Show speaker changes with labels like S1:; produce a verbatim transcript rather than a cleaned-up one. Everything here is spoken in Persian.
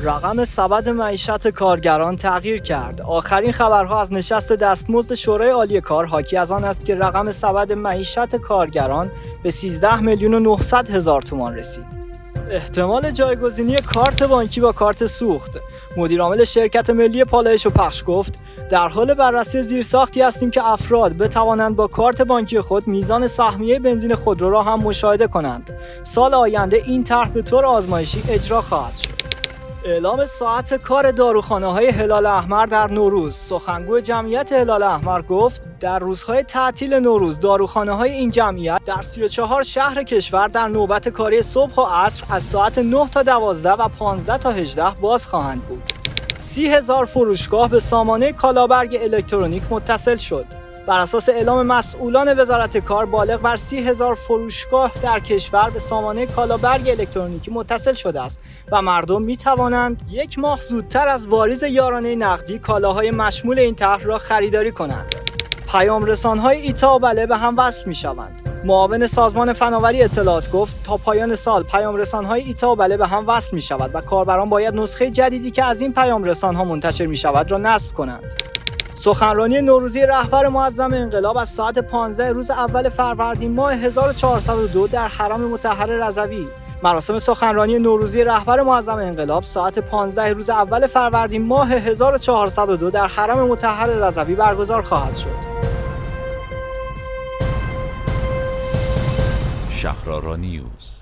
S1: رقم سبد معیشت کارگران تغییر کرد. آخرین خبرها از نشست دستمزد شورای عالی کار حاکی از آن است که رقم سبد معیشت کارگران به سیزده میلیون و نهصد هزار تومان رسید. احتمال جایگزینی کارت بانکی با کارت سوخت. مدیر عامل شرکت ملی پالایش و پخش گفت در حال بررسی زیرساختی هستیم که افراد بتوانند با کارت بانکی خود میزان سهمیه بنزین خودرو را هم مشاهده کنند. سال آینده این طرح به طور آزمایشی اجرا خواهد شد. اعلام ساعت کار داروخانه‌های هلال احمر در نوروز. سخنگوی جمعیت هلال احمر گفت در روزهای تعطیل نوروز داروخانه‌های این جمعیت در سی و چهار شهر کشور در نوبت کاری صبح و عصر از ساعت نه تا دوازده و پانزده تا هجده باز خواهند بود. سی هزار فروشگاه به سامانه کالابرگ الکترونیک متصل شد. بر اساس اعلام مسئولان وزارت کار بالغ بر سی هزار فروشگاه در کشور به سامانه کالابرگ الکترونیکی متصل شده است و مردم می توانند یک ماه زودتر از واریز یارانه نقدی کالاهای مشمول این طرح را خریداری کنند. پیام رسان‌های ایتا و بله به هم وصل می شوند. معاون سازمان فناوری اطلاعات گفت تا پایان سال پیام رسان‌های ایتا و بله به هم وصل می شود و کاربران باید نسخه جدیدی که از این پیام رسان‌ها منتشر می شود را نصب کنند. سخنرانی نوروزی رهبر معظم انقلاب از ساعت پانزده روز اول فروردین ماه هزار و چهارصد و دو در حرم مطهر رضوی. مراسم سخنرانی نوروزی رهبر معظم انقلاب ساعت پانزده روز اول فروردین ماه هزار و چهارصد و دو در حرم مطهر رضوی برگزار خواهد شد.
S2: شهرآرا نیوز.